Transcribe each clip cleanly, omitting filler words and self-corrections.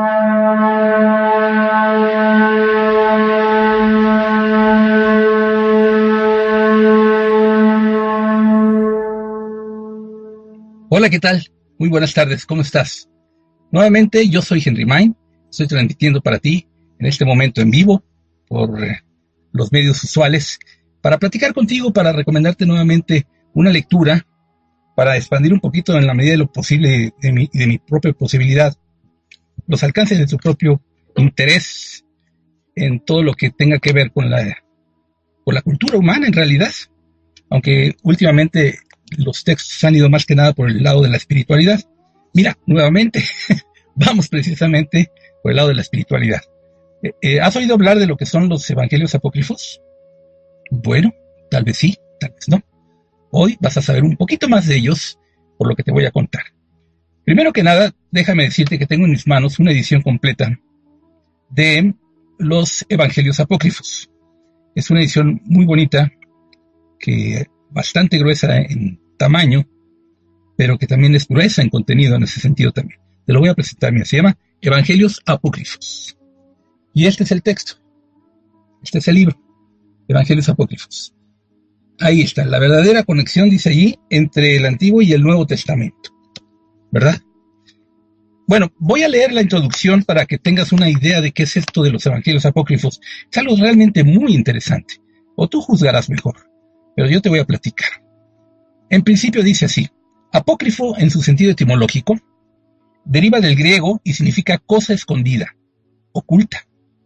Hola, ¿qué tal? Muy buenas tardes, ¿cómo estás? Nuevamente, yo soy Henry Main, estoy transmitiendo para ti en este momento en vivo por los medios usuales para platicar contigo, para recomendarte nuevamente una lectura, para expandir un poquito en la medida de lo posible de mi propia posibilidad, los alcances de tu propio interés en todo lo que tenga que ver con la cultura humana en realidad, aunque últimamente los textos han ido más que nada por el lado de la espiritualidad. Mira, nuevamente, vamos precisamente por el lado de la espiritualidad. ¿Has oído hablar de lo que son los evangelios apócrifos? Bueno, tal vez sí, tal vez no. Hoy vas a saber un poquito más de ellos por lo que te voy a contar. Primero que nada, déjame decirte que tengo en mis manos una edición completa de los evangelios apócrifos. Es una edición muy bonita, que bastante gruesa en tamaño, pero que también es gruesa en contenido en ese sentido también. Te lo voy a presentar, mira, se llama Evangelios Apócrifos. Y este es el texto, este es el libro, Evangelios Apócrifos. Ahí está, la verdadera conexión, dice allí, entre el Antiguo y el Nuevo Testamento, ¿verdad? Bueno, voy a leer la introducción para que tengas una idea de qué es esto de los Evangelios Apócrifos. Es algo realmente muy interesante, o tú juzgarás mejor, pero yo te voy a platicar. En principio dice así: apócrifo, en su sentido etimológico, deriva del griego y significa cosa escondida, oculta.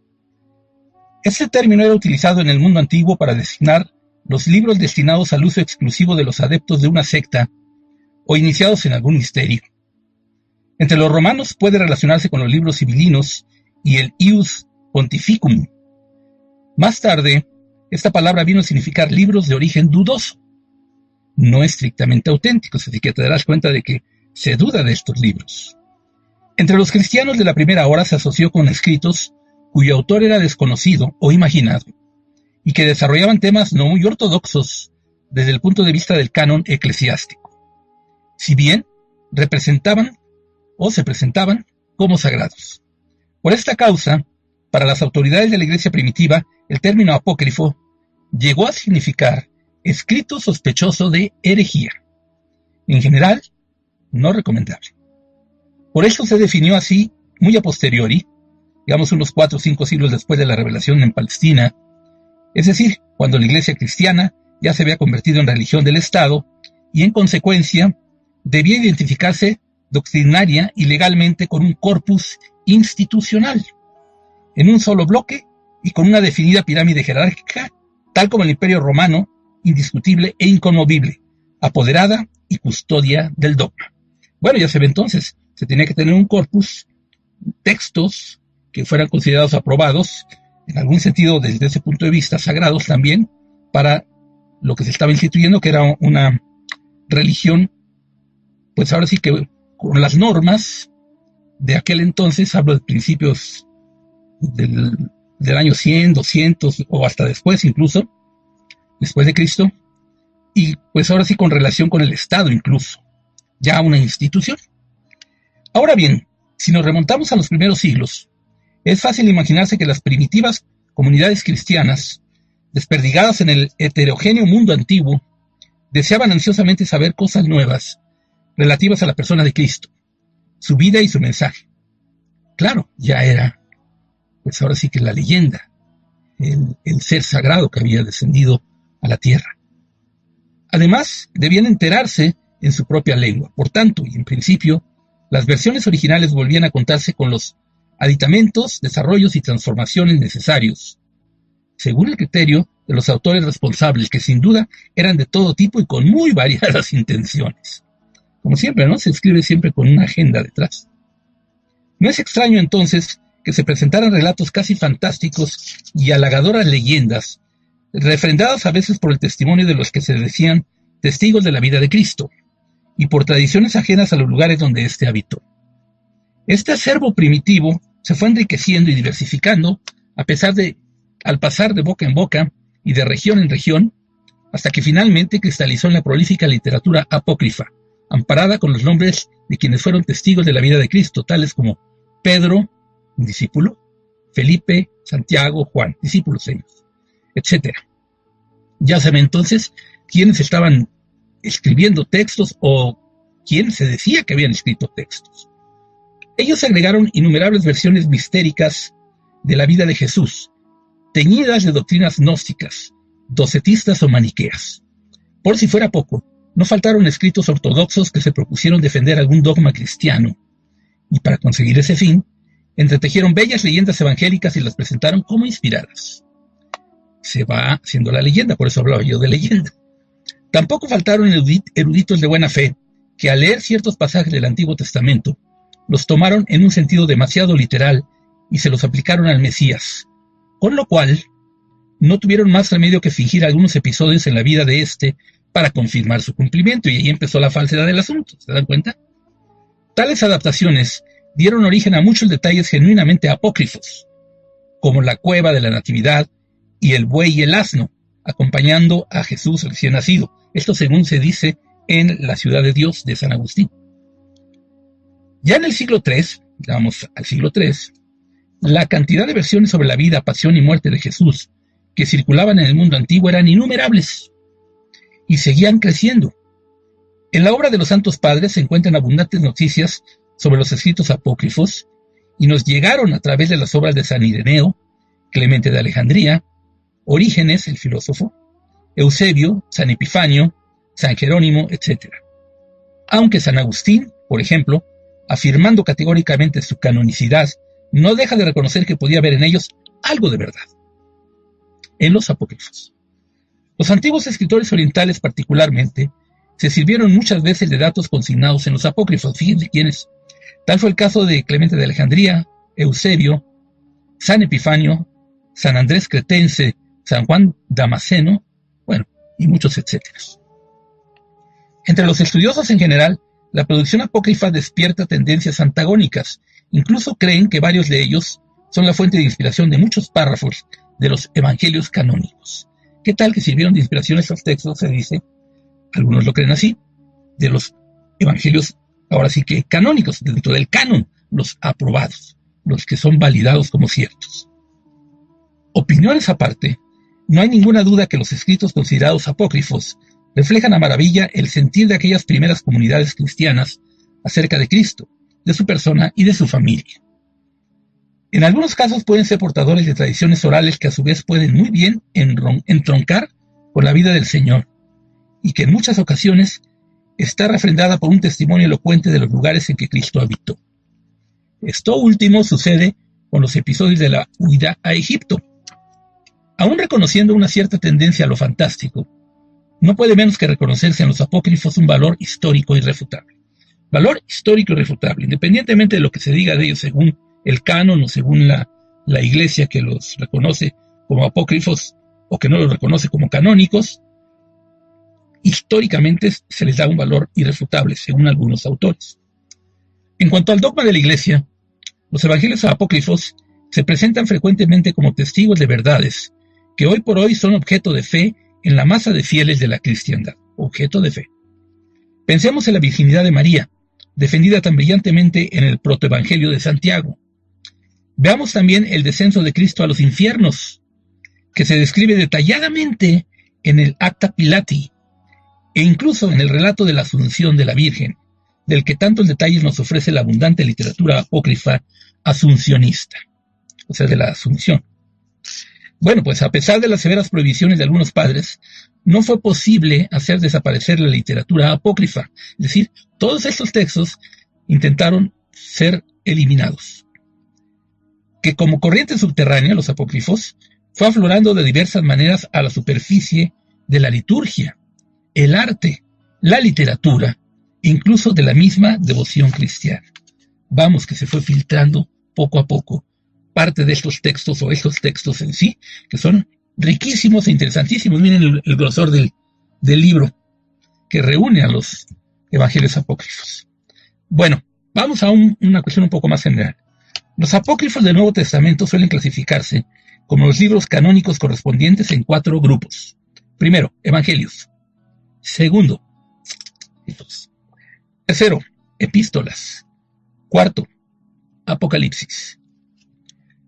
Este término era utilizado en el mundo antiguo para designar los libros destinados al uso exclusivo de los adeptos de una secta o iniciados en algún misterio. Entre los romanos puede relacionarse con los libros sibilinos y el Ius Pontificum. Más tarde, esta palabra vino a significar libros de origen dudoso, no estrictamente auténticos, así que te darás cuenta de que se duda de estos libros. Entre los cristianos de la primera hora se asoció con escritos cuyo autor era desconocido o imaginado, y que desarrollaban temas no muy ortodoxos desde el punto de vista del canon eclesiástico, si bien se presentaban como sagrados. Por esta causa, para las autoridades de la iglesia primitiva, el término apócrifo llegó a significar escrito sospechoso de herejía. En general, no recomendable. Por eso se definió así, muy a posteriori, digamos unos 4 o 5 siglos después de la revelación en Palestina, es decir, cuando la iglesia cristiana ya se había convertido en religión del Estado y en consecuencia debía identificarse doctrinaria y legalmente con un corpus institucional, en un solo bloque y con una definida pirámide jerárquica, tal como el Imperio Romano, indiscutible e inconmovible, apoderada y custodia del dogma. Bueno, ya se ve entonces, se tenía que tener un corpus, textos que fueran considerados aprobados, en algún sentido desde ese punto de vista sagrados también, para lo que se estaba instituyendo, que era una religión, pues ahora sí que con las normas de aquel entonces, hablo de principios del año 100, 200 o hasta después incluso, después de Cristo, y pues ahora sí con relación con el Estado incluso, ya una institución. Ahora bien, si nos remontamos a los primeros siglos, es fácil imaginarse que las primitivas comunidades cristianas, desperdigadas en el heterogéneo mundo antiguo, deseaban ansiosamente saber cosas nuevas relativas a la persona de Cristo, su vida y su mensaje. Claro, ya era, pues ahora sí que la leyenda, el ser sagrado que había descendido a la tierra. Además, debían enterarse en su propia lengua. Por tanto, y en principio, las versiones originales volvían a contarse con los aditamentos, desarrollos y transformaciones necesarios, según el criterio de los autores responsables, que sin duda eran de todo tipo y con muy variadas intenciones. Como siempre, ¿no? Se escribe siempre con una agenda detrás. No es extraño entonces que se presentaran relatos casi fantásticos y halagadoras leyendas, refrendadas a veces por el testimonio de los que se decían testigos de la vida de Cristo, y por tradiciones ajenas a los lugares donde éste habitó. Este acervo primitivo se fue enriqueciendo y diversificando al pasar de boca en boca y de región en región, hasta que finalmente cristalizó en la prolífica literatura apócrifa, amparada con los nombres de quienes fueron testigos de la vida de Cristo, tales como Pedro, un discípulo, Felipe, Santiago, Juan, discípulos ellos, etc. Ya saben entonces quiénes estaban escribiendo textos o quién se decía que habían escrito textos. Ellos agregaron innumerables versiones mistéricas de la vida de Jesús, teñidas de doctrinas gnósticas, docetistas o maniqueas. Por si fuera poco, no faltaron escritos ortodoxos que se propusieron defender algún dogma cristiano, y para conseguir ese fin, entretejieron bellas leyendas evangélicas y las presentaron como inspiradas. Se va haciendo la leyenda, por eso hablaba yo de leyenda. Tampoco faltaron eruditos de buena fe, que al leer ciertos pasajes del Antiguo Testamento, los tomaron en un sentido demasiado literal y se los aplicaron al Mesías, con lo cual no tuvieron más remedio que fingir algunos episodios en la vida de éste para confirmar su cumplimiento, y ahí empezó la falsedad del asunto, ¿se dan cuenta? Tales adaptaciones dieron origen a muchos detalles genuinamente apócrifos, como la cueva de la Natividad y el buey y el asno, acompañando a Jesús recién nacido. Esto según se dice en la Ciudad de Dios de San Agustín. Ya en el siglo III, vamos al siglo III, la cantidad de versiones sobre la vida, pasión y muerte de Jesús que circulaban en el mundo antiguo eran innumerables y seguían creciendo. En la obra de los Santos Padres se encuentran abundantes noticias sobre los escritos apócrifos y nos llegaron a través de las obras de San Ireneo, Clemente de Alejandría, Orígenes, el filósofo, Eusebio, San Epifanio, San Jerónimo, etc. Aunque San Agustín, por ejemplo, afirmando categóricamente su canonicidad, no deja de reconocer que podía haber en ellos algo de verdad. En los apócrifos. Los antiguos escritores orientales particularmente se sirvieron muchas veces de datos consignados en los apócrifos. Fíjense quiénes. Tal fue el caso de Clemente de Alejandría, Eusebio, San Epifanio, San Andrés Cretense, San Juan Damasceno, bueno, y muchos etcétera. Entre los estudiosos en general, la producción apócrifa despierta tendencias antagónicas. Incluso creen que varios de ellos son la fuente de inspiración de muchos párrafos de los evangelios canónicos. ¿Qué tal que sirvieron de inspiración estos textos? Se dice, algunos lo creen así, de los evangelios, ahora sí que canónicos, dentro del canon, los aprobados, los que son validados como ciertos. Opiniones aparte, no hay ninguna duda que los escritos considerados apócrifos reflejan a maravilla el sentir de aquellas primeras comunidades cristianas acerca de Cristo, de su persona y de su familia. En algunos casos pueden ser portadores de tradiciones orales que a su vez pueden muy bien entroncar con la vida del Señor, y que en muchas ocasiones está refrendada por un testimonio elocuente de los lugares en que Cristo habitó. Esto último sucede con los episodios de la huida a Egipto. Aún reconociendo una cierta tendencia a lo fantástico, no puede menos que reconocerse en los apócrifos un valor histórico irrefutable. Valor histórico irrefutable, independientemente de lo que se diga de ellos según el canon o según la iglesia que los reconoce como apócrifos o que no los reconoce como canónicos, históricamente se les da un valor irrefutable, según algunos autores. En cuanto al dogma de la iglesia, los evangelios apócrifos se presentan frecuentemente como testigos de verdades que hoy por hoy son objeto de fe en la masa de fieles de la cristiandad. Objeto de fe. Pensemos en la virginidad de María, defendida tan brillantemente en el protoevangelio de Santiago. Veamos también el descenso de Cristo a los infiernos, que se describe detalladamente en el Acta Pilati, e incluso en el relato de la Asunción de la Virgen, del que tantos detalles nos ofrece la abundante literatura apócrifa asuncionista, o sea, de la Asunción. Bueno, pues a pesar de las severas prohibiciones de algunos padres, no fue posible hacer desaparecer la literatura apócrifa, es decir, todos estos textos intentaron ser eliminados. Que como corriente subterránea, los apócrifos, fue aflorando de diversas maneras a la superficie de la liturgia, el arte, la literatura, incluso de la misma devoción cristiana. Vamos, que se fue filtrando poco a poco parte de estos textos o estos textos en sí, que son riquísimos e interesantísimos. Miren el grosor del libro que reúne a los evangelios apócrifos. Bueno, vamos a una cuestión un poco más general. Los apócrifos del Nuevo Testamento suelen clasificarse como los libros canónicos correspondientes en 4 grupos. Primero, evangelios. Segundo, tercero, epístolas. Cuarto, Apocalipsis.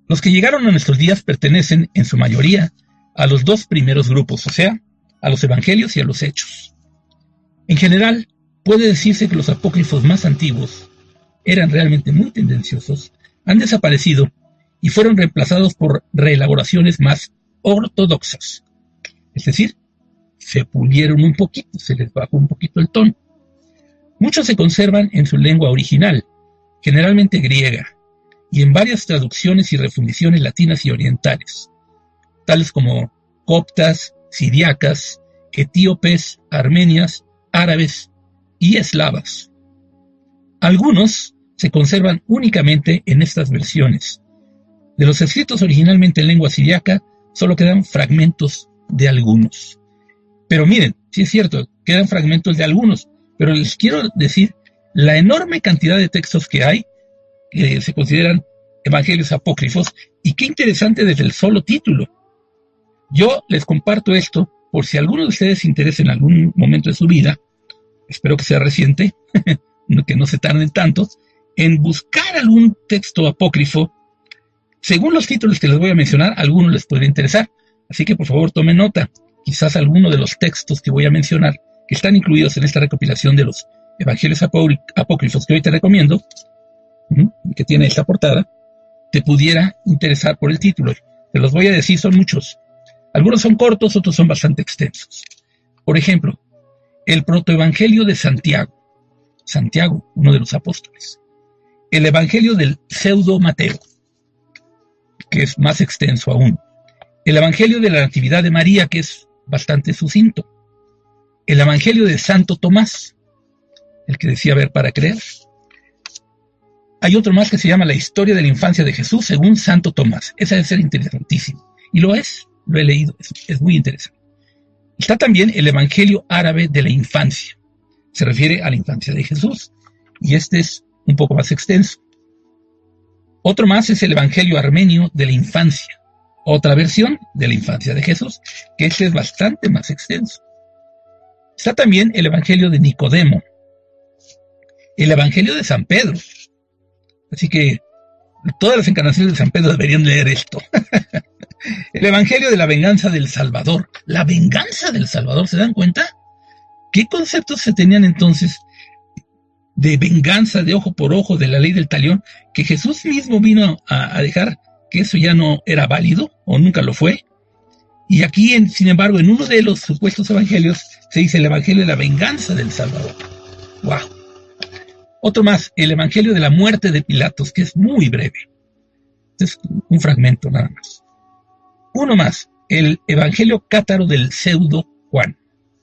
Los que llegaron a nuestros días pertenecen, en su mayoría, a los dos primeros grupos, o sea, a los evangelios y a los hechos. En general, puede decirse que los apócrifos más antiguos eran realmente muy tendenciosos, han desaparecido y fueron reemplazados por reelaboraciones más ortodoxas. Es decir, se pulieron un poquito, se les bajó un poquito el tono. Muchos se conservan en su lengua original, generalmente griega, y en varias traducciones y refundiciones latinas y orientales, tales como coptas, siriacas, etíopes, armenias, árabes y eslavas. Algunos se conservan únicamente en estas versiones. De los escritos originalmente en lengua siriaca, solo quedan fragmentos de algunos. Pero miren, sí es cierto, quedan fragmentos de algunos, pero les quiero decir la enorme cantidad de textos que hay, que se consideran evangelios apócrifos, y qué interesante desde el solo título. Yo les comparto esto por si alguno de ustedes se interesa en algún momento de su vida, espero que sea reciente, que no se tarden tanto, en buscar algún texto apócrifo. Según los títulos que les voy a mencionar, algunos les podría interesar, así que por favor tomen nota. Quizás alguno de los textos que voy a mencionar, que están incluidos en esta recopilación de los evangelios apócrifos que hoy te recomiendo, que tiene esta portada, te pudiera interesar por el título. Te los voy a decir, son muchos. Algunos son cortos, otros son bastante extensos. Por ejemplo, el protoevangelio de Santiago. Santiago, uno de los apóstoles. El evangelio del pseudo Mateo, que es más extenso aún. El evangelio de la Natividad de María, que es bastante sucinto. El evangelio de Santo Tomás, el que decía ver para creer. Hay otro más que se llama La historia de la infancia de Jesús según Santo Tomás. Esa debe ser interesantísimo. Y lo es, lo he leído, es muy interesante. Está también el evangelio árabe de la infancia. Se refiere a la infancia de Jesús. Y este es un poco más extenso. Otro más es el evangelio armenio de la infancia. Otra versión de la infancia de Jesús, que este es bastante más extenso. Está también el evangelio de Nicodemo. El evangelio de San Pedro. Así que todas las encarnaciones de San Pedro deberían leer esto. El evangelio de la venganza del Salvador. La venganza del Salvador, ¿se dan cuenta? ¿Qué conceptos se tenían entonces de venganza, de ojo por ojo, de la ley del talión, que Jesús mismo vino a dejar que eso ya no era válido, o nunca lo fue? Y aquí, sin embargo, en uno de los supuestos evangelios, se dice el evangelio de la venganza del Salvador. ¡Wow! Otro más, el evangelio de la muerte de Pilatos, que es muy breve. Es un fragmento nada más. Uno más, el evangelio cátaro del pseudo Juan.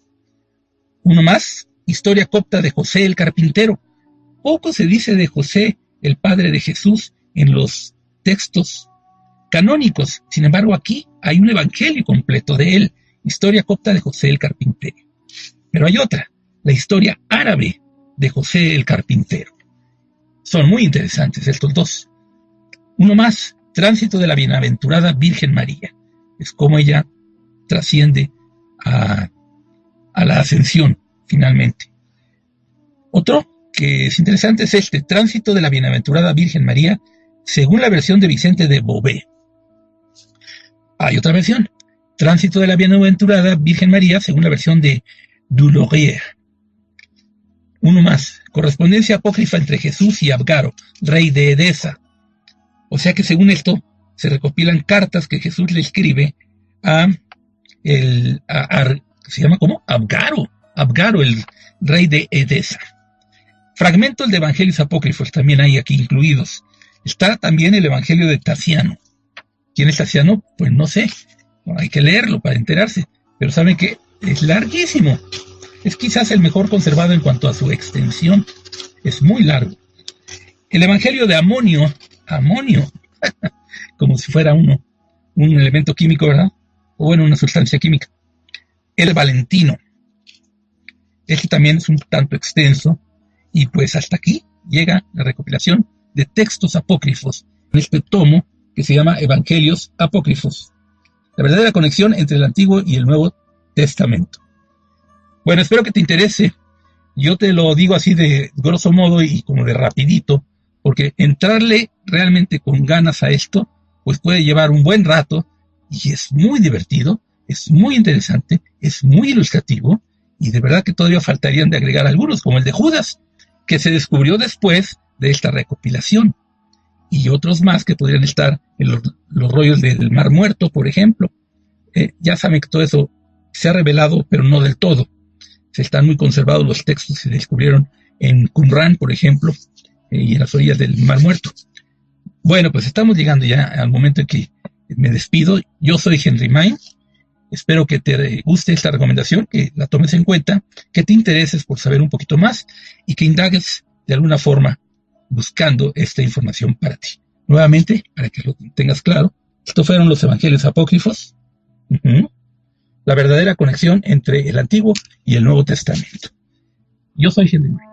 Uno más, historia copta de José el carpintero. Poco se dice de José, el padre de Jesús, en los textos canónicos. Sin embargo, aquí hay un evangelio completo de él, historia copta de José el carpintero. Pero hay otra, la historia árabe de José el carpintero. Son muy interesantes estos dos. Uno más, tránsito de la bienaventurada Virgen María. Es como ella trasciende a la ascensión, finalmente. Otro que es interesante es este, tránsito de la bienaventurada Virgen María, según la versión de Vicente de Beauvais. Hay otra versión, tránsito de la bienaventurada Virgen María, según la versión de Dulaurier. Uno más, correspondencia apócrifa entre Jesús y Abgaro, rey de Edesa. O sea que según esto, se recopilan cartas que Jesús le escribe ¿se llama cómo? Abgaro, el rey de Edesa. Fragmentos de evangelios apócrifos también hay aquí incluidos. Está también el evangelio de Tasiano. ¿Quién es Tasiano? Pues no sé. Bueno, hay que leerlo para enterarse. Pero saben que es larguísimo. Es quizás el mejor conservado en cuanto a su extensión. Es muy largo. El evangelio de Amonio, como si fuera un elemento químico, ¿verdad? O bueno, una sustancia química. El Valentino. Este también es un tanto extenso. Y pues hasta aquí llega la recopilación de textos apócrifos en este tomo que se llama Evangelios Apócrifos. La verdadera conexión entre el Antiguo y el Nuevo Testamento. Bueno, espero que te interese. Yo te lo digo así de grosso modo y como de rapidito, porque entrarle realmente con ganas a esto pues puede llevar un buen rato y es muy divertido, es muy interesante, es muy ilustrativo y de verdad que todavía faltarían de agregar algunos, como el de Judas, que se descubrió después de esta recopilación, y otros más que podrían estar en los rollos del Mar Muerto, por ejemplo. Ya saben que todo eso se ha revelado, pero no del todo. Se están muy conservados los textos que se descubrieron en Qumran, por ejemplo, y en las orillas del Mar Muerto. Bueno, pues estamos llegando ya al momento en que me despido. Yo soy Henry Main. Espero que te guste esta recomendación, que la tomes en cuenta, que te intereses por saber un poquito más y que indagues de alguna forma buscando esta información para ti. Nuevamente, para que lo tengas claro, estos fueron los evangelios apócrifos, la verdadera conexión entre el Antiguo y el Nuevo Testamento. Yo soy Henry Main.